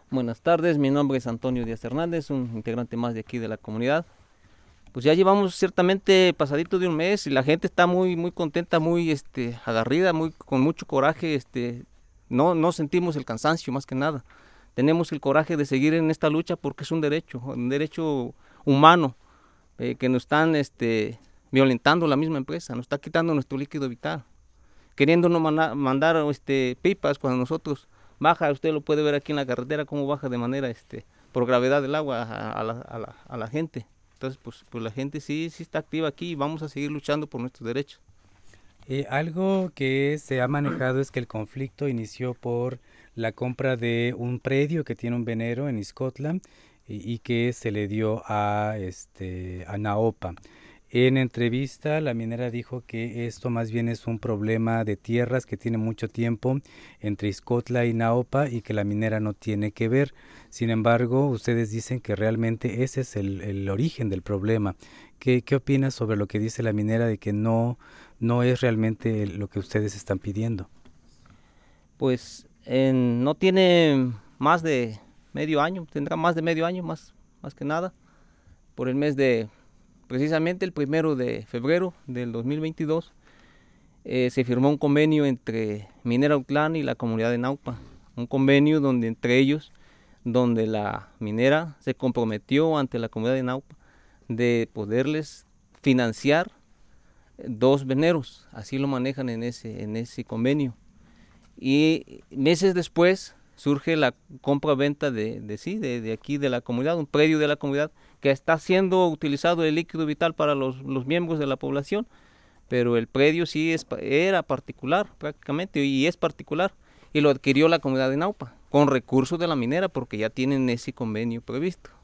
Buenas tardes, mi nombre es Antonio Díaz Hernández, un integrante más de aquí de la comunidad. Pues ya llevamos ciertamente pasadito de un mes y la gente está muy contenta, muy agarrida, con mucho coraje. No sentimos el cansancio más que nada. Tenemos el coraje de seguir en esta lucha porque es un derecho humano, que nos están violentando la misma empresa, nos está quitando nuestro líquido vital, queriéndonos mandar pipas cuando nosotros baja. Usted lo puede ver aquí en la carretera cómo baja de manera por gravedad del agua a la gente. Entonces pues la gente sí está activa aquí y vamos a seguir luchando por nuestros derechos. Algo que se ha manejado es que el conflicto inició por la compra de un predio que tiene un venero en Izcotla y que se le dio a Naopa. En entrevista, la minera dijo que esto más bien es un problema de tierras que tiene mucho tiempo entre Izcotla y Naopa y que la minera no tiene que ver. Sin embargo, ustedes dicen que realmente ese es el origen del problema. ¿Qué opinas sobre lo que dice la minera de que no es realmente lo que ustedes están pidiendo? Pues no tiene más de medio año, tendrá más de medio año, más que nada, por el mes precisamente el 1 de febrero del 2022, se firmó un convenio entre Minera Autlán y la comunidad de Naupa, un convenio donde la minera se comprometió ante la comunidad de Naupa de poderles financiar dos veneros, así lo manejan en ese convenio. Y meses después surge la compra-venta de aquí de la comunidad, un predio de la comunidad que está siendo utilizado el líquido vital para los miembros de la población, pero el predio era particular prácticamente y es particular, y lo adquirió la comunidad de Naupa con recursos de la minera porque ya tienen ese convenio previsto.